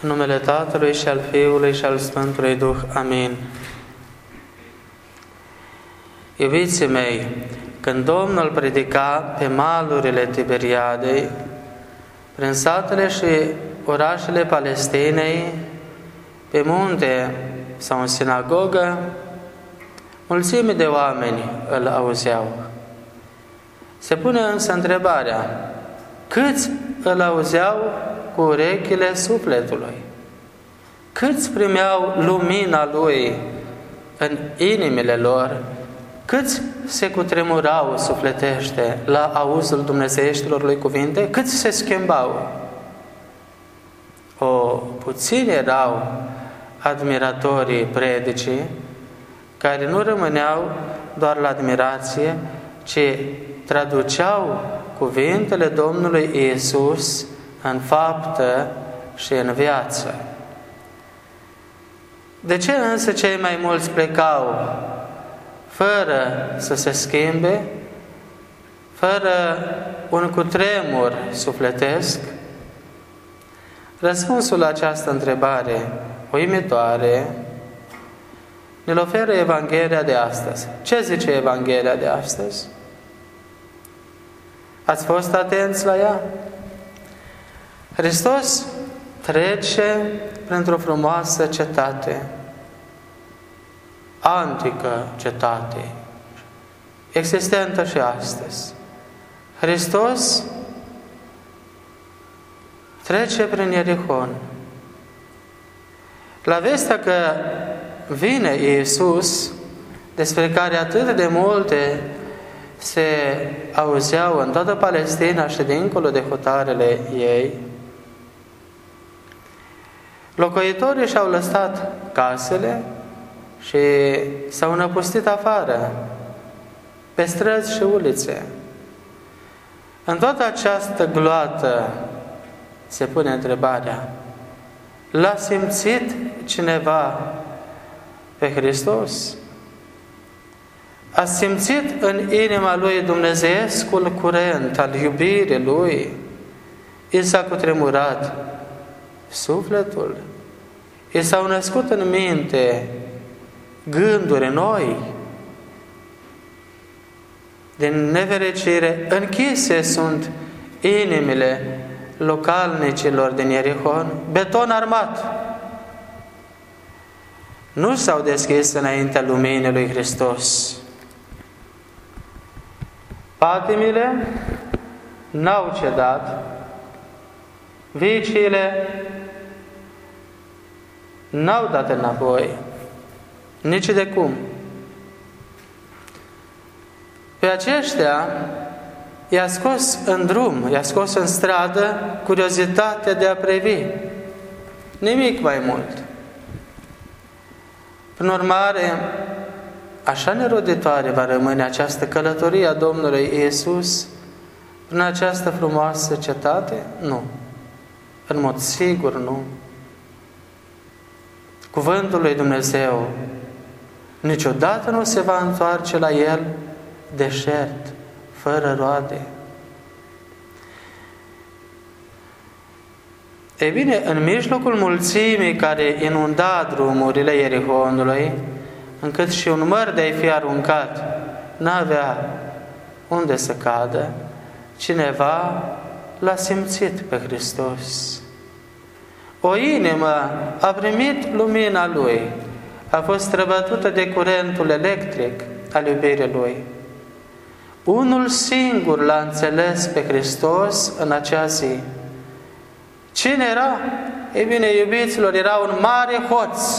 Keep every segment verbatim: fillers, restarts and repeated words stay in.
În numele Tatălui și al Fiului și al Sfântului Duh. Amin. Iubiții mei, când Domnul predica pe malurile Tiberiadei, prin satele și orașele Palestinei, pe munte sau în sinagogă, mulțime de oameni îl auzeau. Se pune însă întrebarea, câți îl auzeau cu urechile sufletului? Câți primeau lumina Lui în inimile lor? Câți se cutremurau sufletește la auzul dumnezeieștilor Lui cuvinte? Câți se schimbau? O, puțini erau admiratorii predicii, care nu rămâneau doar la admirație, ci traduceau cuvintele Domnului Iisus în faptă și în viață. De ce însă cei mai mulți plecau fără să se schimbe, fără un cutremur sufletesc? Răspunsul la această întrebare uimitoare ne-l oferă Evanghelia de astăzi. Ce zice Evanghelia de astăzi? Ați fost atenți la ea? Hristos trece printr-o frumoasă cetate, antică cetate, existentă și astăzi. Hristos trece prin Ierihon. La vestea că vine Iisus, despre care atât de multe se auzeau în toată Palestina și dincolo de hotarele ei, locuitorii și-au lăsat casele și s-au năpustit afară, pe străzi și ulițe. În toată această gloată se pune întrebarea, l-a simțit cineva pe Hristos? A simțit în inima lui dumnezeiescul curent al iubirii lui? I s-a cutremurat sufletul? I s-au născut în minte gânduri noi? Din nefericire, închise sunt inimile localnicilor din Ierihon, beton armat. Nu s-au deschis înaintea luminii lui Hristos. Patimile n-au cedat, viciile n-au dat înapoi, nici de cum. Pe aceștia i-a scos în drum, i-a scos în stradă curiozitatea de a privi. Nimic mai mult. Prin urmare, așa neroditoare va rămâne această călătorie a Domnului Iisus prin această frumoasă cetate? Nu. În mod sigur nu. Cuvântul lui Dumnezeu niciodată nu se va întoarce la el deșert, fără roade. Ei bine, în mijlocul mulțimii care inunda drumurile Ierihonului, încât și un măr de-ai fi aruncat n-avea unde să cadă, cineva l-a simțit pe Hristos. O inimă a primit lumina Lui, a fost străbătută de curentul electric al iubirii Lui. Unul singur l-a înțeles pe Hristos în acea zi. Cine era? Ei bine, iubiților, era un mare hoț.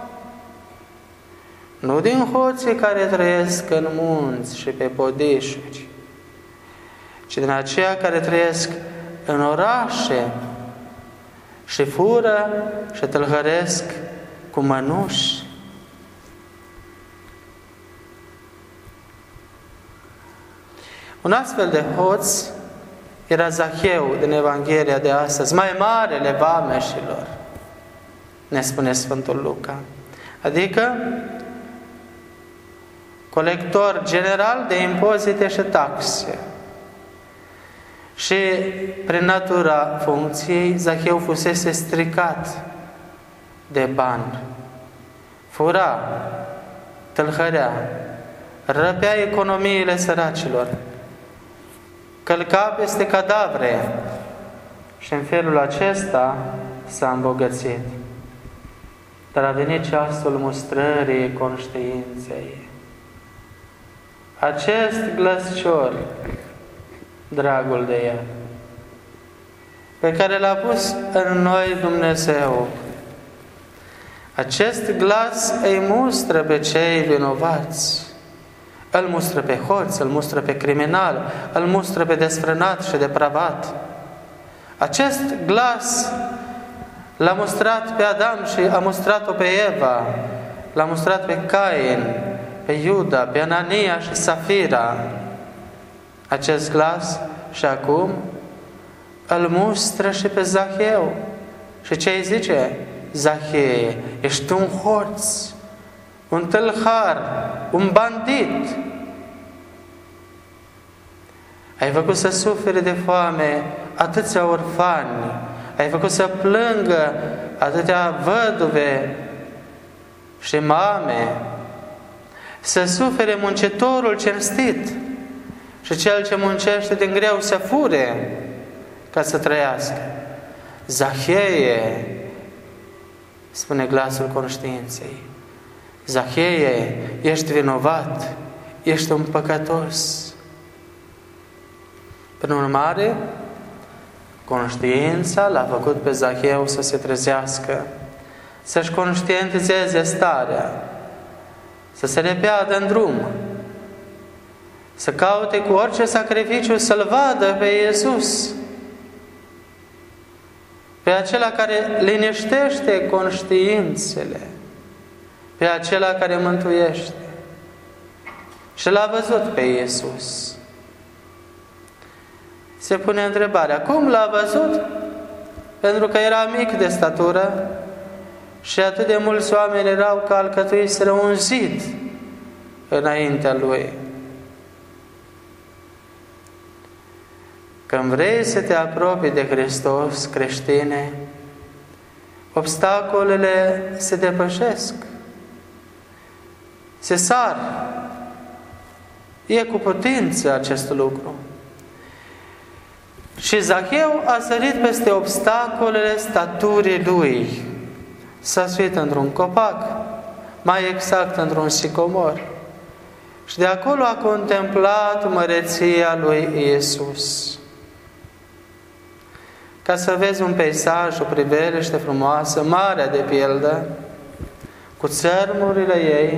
Nu din hoții care trăiesc în munți și pe podișuri, ci din aceia care trăiesc în orașe și fură și tâlhăresc cu mănuși. Un astfel de hoț era Zacheu din Evanghelia de astăzi, mai marele vameșilor, ne spune Sfântul Luca. Adică colector general de impozite și taxe. Și prin natura funcției, Zacheu fusese stricat de bani, fura, tâlhărea, răpea economiile săracilor, călca peste cadavre și în felul acesta s-a îmbogățit. Dar a venit ceasul mustrării conștiinței. Acest glăscior, dragul de el, pe care l-a pus în noi Dumnezeu, acest glas îi mustră pe cei vinovați, îl mustră pe hoț, îl mustră pe criminal, îl mustră pe desfrânat și depravat. Acest glas l-a mustrat pe Adam și a mustrat-o pe Eva, l-a mustrat pe Cain, pe Iuda, pe Anania și Safira. Acest glas și acum îl mustră și pe Zaheu. Și ce îi zice? Zahee, ești un hoț, un tâlhar, un bandit. Ai făcut să sufere de foame atâția orfani, ai făcut să plângă atâtea văduve și mame, să sufere muncitorul cinstit și cel ce muncește din greu să fure ca să trăiască. Zahee, spune glasul conștiinței, Zahee, ești vinovat, ești un păcătos. Prin urmare, conștiința l-a făcut pe Zaheu să se trezească, să-și conștientizeze starea, să se repeadă în drum, să caute cu orice sacrificiu să-L vadă pe Iisus, pe acela care liniștește conștiințele, pe acela care mântuiește. Și l-a văzut pe Iisus. Se pune întrebarea, cum l-a văzut? Pentru că era mic de statură și atât de mulți oameni erau că alcătuiseră un zid înaintea lui. Când vrei să te apropii de Hristos, creștine, obstacolele se depășesc, se sar. E cu putință acest lucru. Și Zaheu a sărit peste obstacolele staturii lui. S-a suit într-un copac, mai exact într-un sicomor. Și de acolo a contemplat măreția lui Iisus. Ca să vezi un peisaj, o priveliște frumoasă, Marea de pildă, cu țărmurile ei,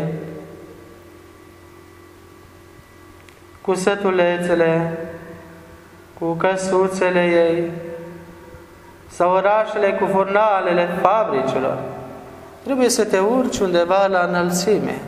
cu sătulețele, cu căsuțele ei, sau orașele cu furnalele fabricilor, trebuie să te urci undeva la înălțime.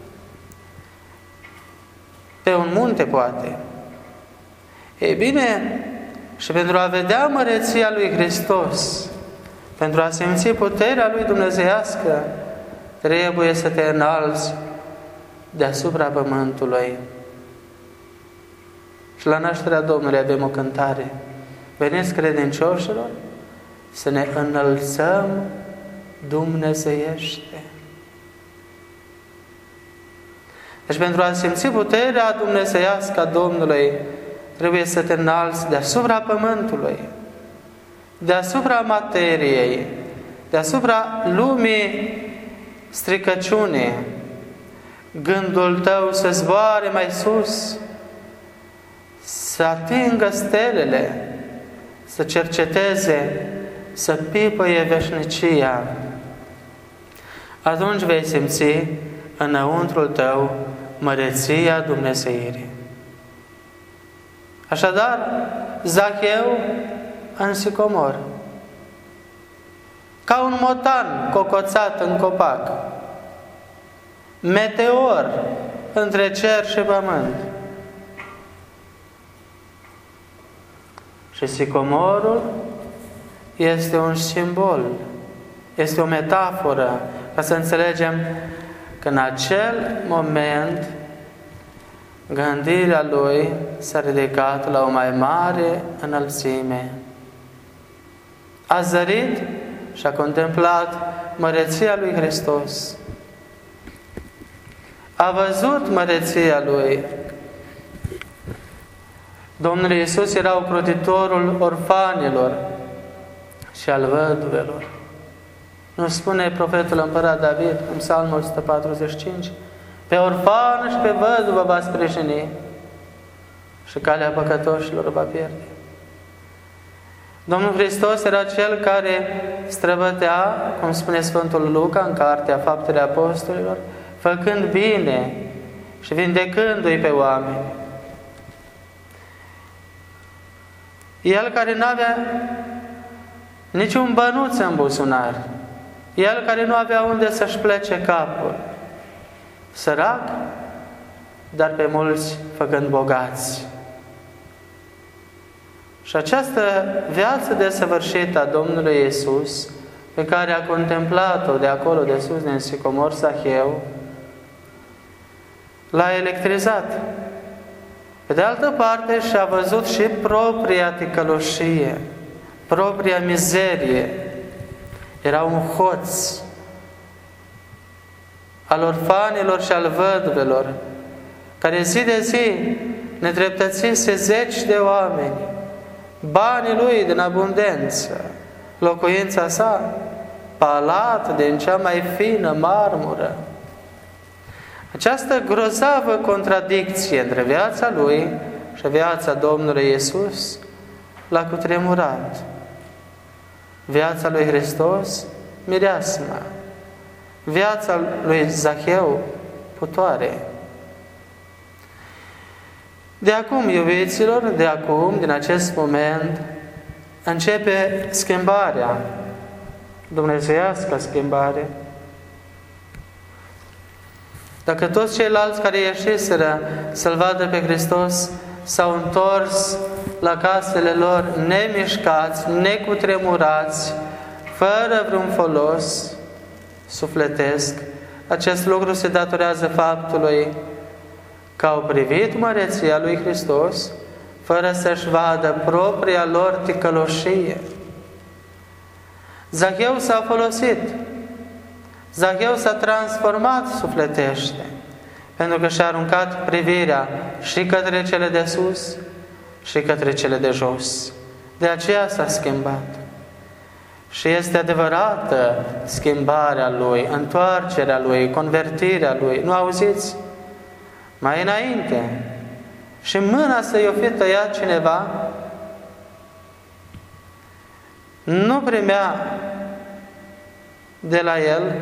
Pe un munte, poate. Ei bine, și pentru a vedea măreția lui Hristos, pentru a simți puterea lui dumnezeiască, trebuie să te înalți deasupra pământului. Și la nașterea Domnului avem o cântare. Veniți, credincioșilor, să ne înălțăm dumnezeiește. Deci pentru a simți puterea dumnezeiască a Domnului, trebuie să te înalți deasupra pământului, deasupra materiei, deasupra lumii stricăciunii. Gândul tău să zboare mai sus, să atingă stelele, să cerceteze, să pipăie veșnicia. Atunci vei simți înăuntrul tău măreția Dumnezeirii. Așadar, Zaheu în sicomor, ca un motan cocoțat în copac, meteor între cer și pământ. Și sicomorul este un simbol, este o metaforă, ca să înțelegem că în acel moment gândirea lui s-a ridicat la o mai mare înălțime. A zărit și a contemplat măreția lui Hristos. A văzut măreția Lui. Domnul Iisus era ocrotitorul orfanilor și al văduvelor. Nu spune profetul împărat David în Psalmul o sută patruzeci și cinci? Pe orfană și pe văduvă va sprijini și calea păcătoșilor va pierde. Domnul Hristos era Cel care străbătea, cum spune Sfântul Luca în Cartea Faptele Apostolilor, făcând bine și vindecându-i pe oameni. El care nu avea niciun bănuț în buzunar, El care nu avea unde să-și plece capul, sărac, dar pe mulți făcând bogați. Și această viață desăvârșită a Domnului Iisus, pe care a contemplat-o de acolo de sus, din sicomor Zaheu, l-a electrizat. Pe de altă parte, și-a văzut și propria ticăloșie, propria mizerie. Era un hoț al orfanilor și al văduvelor, care zi de zi nedreptățise zeci de oameni, banii lui din abundență, locuința sa, palat din cea mai fină marmură. Această grozavă contradicție între viața lui și viața Domnului Iisus l-a cutremurat. Viața lui Hristos, mireasmă. Viața lui Zaheu, putoare. De acum, iubiților, de acum, din acest moment, începe schimbarea, dumnezeiască schimbare. Dacă toți ceilalți care ieșiseră să-L vadă pe Hristos s-au întors la casele lor nemișcați, necutremurați, fără vreun folos sufletesc, acest lucru se datorează faptului că au privit măreția lui Hristos fără să-și vadă propria lor ticăloșie. Zaheu s-a folosit. Zaheu s-a transformat sufletește, pentru că și-a aruncat privirea și către cele de sus și către cele de jos. De aceea s-a schimbat. Și este adevărată schimbarea lui, întoarcerea lui, convertirea lui. Nu auziți? Mai înainte, și mâna să-i o fi tăiat cineva, nu primea de la el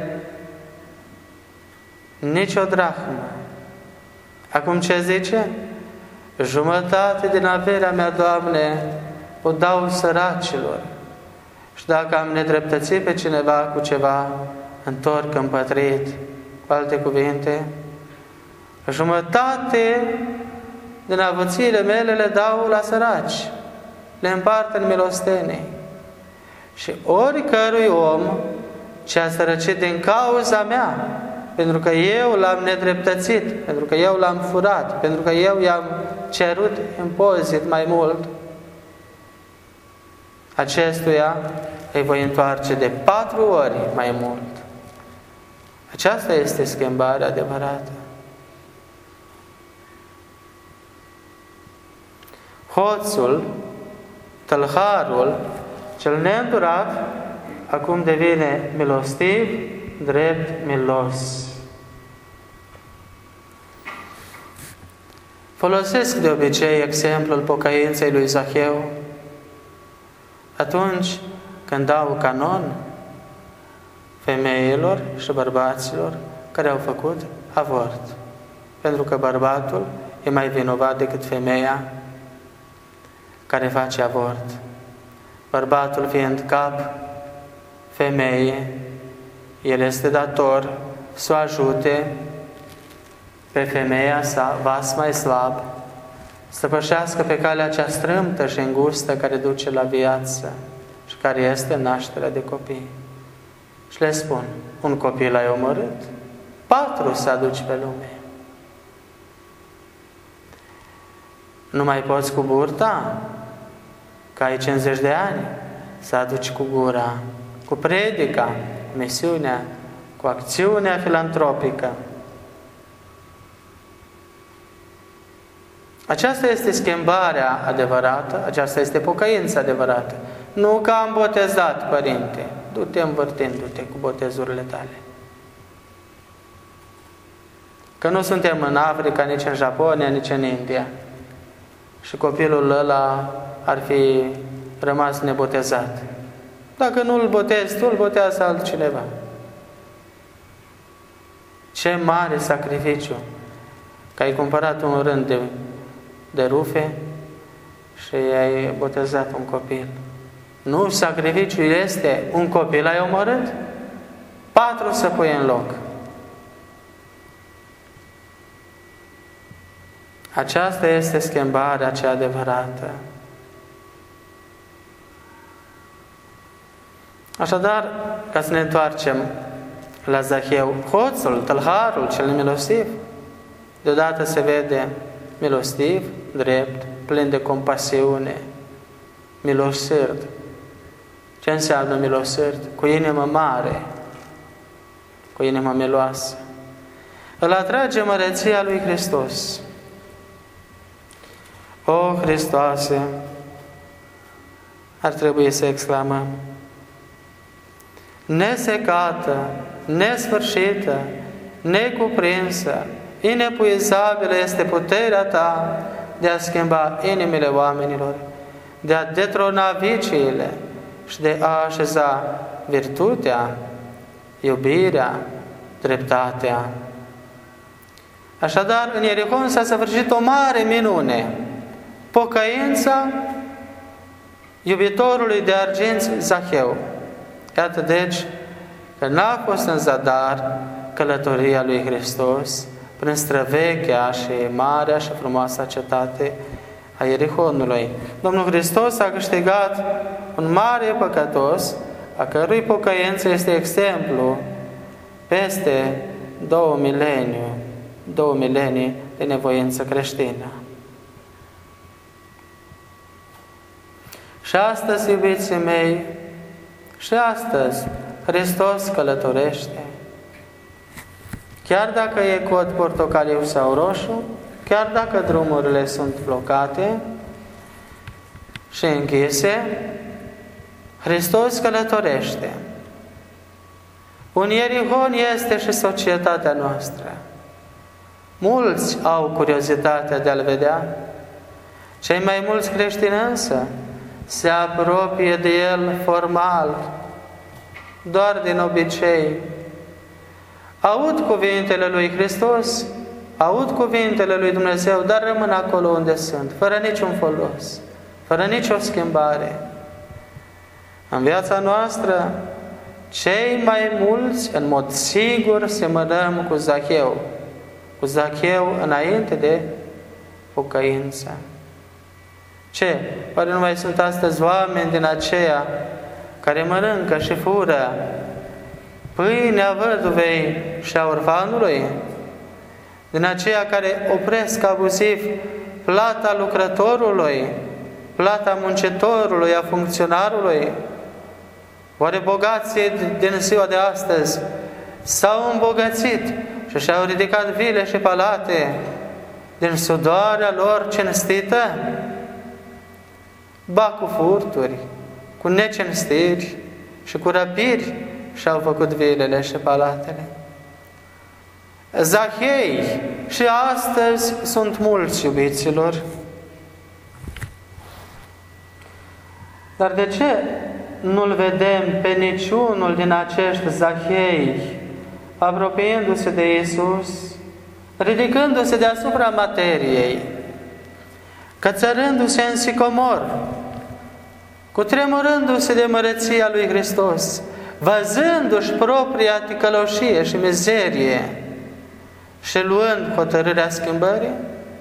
nicio drachmă. Acum ce zice? Jumătate din averea mea, Doamne, o dau săracilor. Și dacă am nedreptățit pe cineva cu ceva, întorc împătrit. Cu alte cuvinte, jumătate din avuțiile mele le dau la săraci, le împart în milostenii. Și oricărui om ce a sărăcit din cauza mea, pentru că eu l-am nedreptățit, pentru că eu l-am furat, pentru că eu i-am cerut impozit mai mult, acestuia îi voi întoarce de patru ori mai mult. Aceasta este schimbarea adevărată. Hoțul, tălharul, cel neîndurat, acum devine milostiv, drept, milos. Folosesc de obicei exemplul pocăinței lui Zaheu atunci când dau canon femeilor și bărbaților care au făcut avort. Pentru că bărbatul e mai vinovat decât femeia care face avort. Bărbatul fiind cap femeie, el este dator să o ajute pe femeia sa, vas mai slab, să pășească pe calea cea strâmtă și îngustă care duce la viață și care este nașterea de copii. Și le spun, un copil ai omorât, patru să aduci pe lume. Nu mai poți cu burta, că ai cincizeci de ani, să aduci cu gura cu predica, cu misiunea, cu acțiunea filantropică. Aceasta este schimbarea adevărată, aceasta este pocăința adevărată. Nu că am botezat, Părinte, du-te învârtindu-te cu botezurile tale. Că nu suntem în Africa, nici în Japonia, nici în India. Și copilul ăla ar fi rămas nebotezat. Dacă nu îl botezi tu, îl botează altcineva. Ce mare sacrificiu că ai cumpărat un rând de, de rufe și ai botezat un copil. Nu, sacrificiul este un copil ai omorât, patru să pui în loc. Aceasta este schimbarea cea adevărată. Așadar, ca să ne întoarcem la Zaheu, hoțul, tâlharul cel milostiv, deodată se vede milostiv, drept, plin de compasiune, milosârd. Ce înseamnă milosârd? Cu inimă mare, cu inimă miloasă. Îl atrage măreția lui Hristos. O, Hristoase, ar trebui să exclamăm, nesecată, nesfârșită, necuprinsă, inepuizabilă este puterea Ta de a schimba inimile oamenilor, de a detrona viciile și de a așeza virtutea, iubirea, dreptatea. Așadar, în Ierihon s-a săvârșit o mare minune, pocăința iubitorului de arginți Zaheu. Iată deci că n-a fost în zadar călătoria lui Hristos prin străvechea și marea și frumoasa cetate a Ierihonului. Domnul Hristos a câștigat un mare păcătos, a cărui pocăință este exemplu peste două milenii, două milenii de nevoință creștină. Și astăzi, iubiții mei, și astăzi Hristos călătorește. Chiar dacă e cod portocaliu sau roșu, chiar dacă drumurile sunt blocate și închise, Hristos călătorește. Un Ierihon este și societatea noastră. Mulți au curiozitatea de a-L vedea. Cei mai mulți creștini însă se apropie de El formal, doar din obicei. Aud cuvintele lui Hristos, aud cuvintele lui Dumnezeu, dar rămân acolo unde sunt, fără niciun folos, fără nicio schimbare. În viața noastră, cei mai mulți, în mod sigur, semănăm cu Zaheu, cu Zaheu înainte de pocăință. Ce? Oare nu mai sunt astăzi oameni din aceia care mănâncă și fură pâinea văduvei și a orfanului? Din aceia care opresc abuziv plata lucrătorului, plata muncitorului, a funcționarului? Oare bogații din ziua de astăzi s-au îmbogățit și și-au ridicat vile și palate din sudoarea lor cinstită? Ba cu furturi, cu necinstiri și cu răpiri și-au făcut vilele și palatele. Zahei și astăzi sunt mulți, iubiților. Dar de ce nu-L vedem pe niciunul din acești Zahei apropiindu-se de Iisus, ridicându-se deasupra materiei, cățărându-se în sicomor, cutremurându-se de măreția lui Hristos, văzându-și propria ticăloșie și mizerie și luând hotărârea schimbării?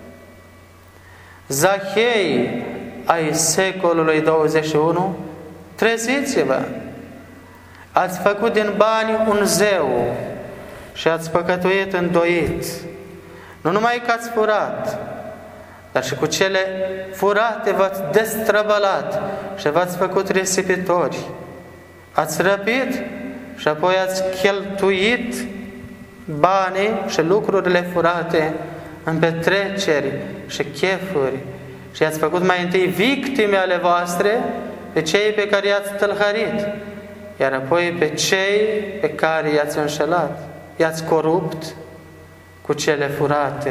Zahei ai secolului douăzeci și unu, treziți-vă! Ați făcut din bani un zeu și ați păcătuit îndoit. Nu numai că ați furat, dar și cu cele furate v-ați destrăbălat și v-ați făcut risipitori. ați răpit și apoi ați cheltuit banii și lucrurile furate în petreceri și chefuri și i-ați făcut mai întâi victime ale voastre pe cei pe care i-ați tâlhărit, iar apoi pe cei pe care i-ați înșelat, i-ați corupt cu cele furate.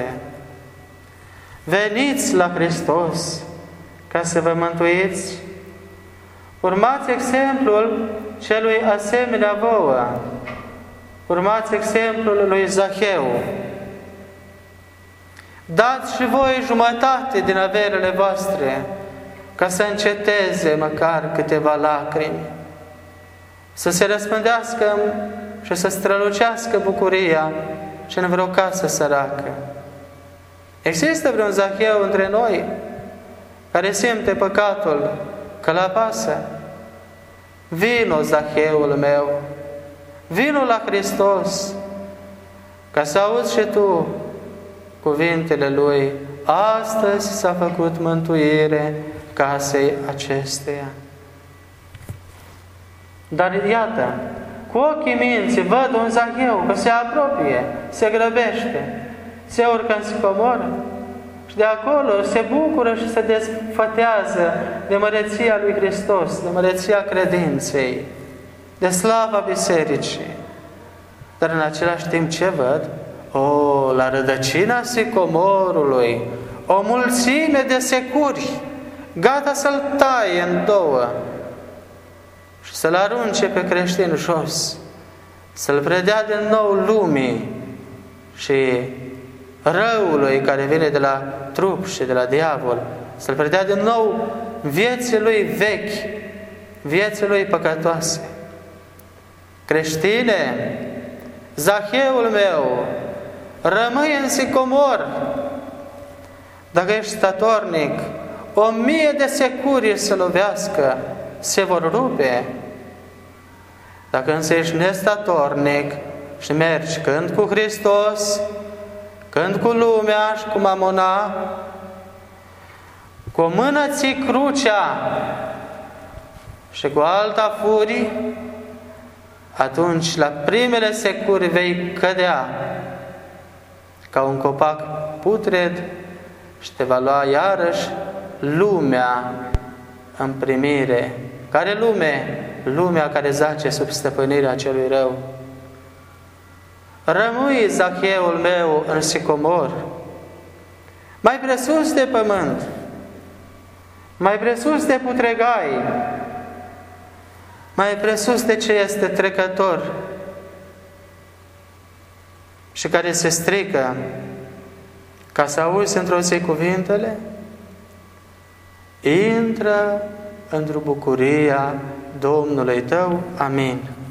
Veniți la Hristos ca să vă mântuiți. Urmați exemplul celui asemenea vouă. Urmați exemplul lui Zaheu. Dați și voi jumătate din averile voastre ca să înceteze măcar câteva lacrimi, să se răspândească și să strălucească bucuria și în vreo casă săracă. Există vreun Zaheu între noi care simte păcatul că l apasă? Vino, Zaheul meu, vino la Hristos ca să auzi și tu cuvintele Lui. Astăzi s-a făcut mântuire casei acesteia. Dar iată, cu ochii minții văd un Zaheu că se apropie, se grăbește, se urcă în sicomor și de acolo se bucură și se desfătează de măreția lui Hristos, de măreția credinței, de slava bisericii. Dar în același timp ce văd? O, la rădăcina sicomorului, o mulțime de securi, gata să-l taie în două și să-l arunce pe creștin jos, să-l predea din nou lumii și răului care vine de la trup și de la diavol, să-l predea din nou vieții lui vechi, vieții lui păcătoase. Creștine, Zaheul meu, rămâi în sicomor. Dacă ești statornic, o mie de securi să lovească, se vor rupe. Dacă însă ești nestatornic și mergi când cu Hristos, când cu lumea și cu mamona, cu o mână ții crucea și cu alta furi, atunci la primele securi vei cădea ca un copac putred și te va lua iarăși lumea în primire. Care lume? Lumea care zace sub stăpânirea celui rău. Rămâi, Zaheul meu, în sicomor, mai presus de pământ, mai presus de putregai, mai presus de ce este trecător și care se strică, ca să auzi într-o zi cuvintele, intră într-o bucuria Domnului tău. Amin.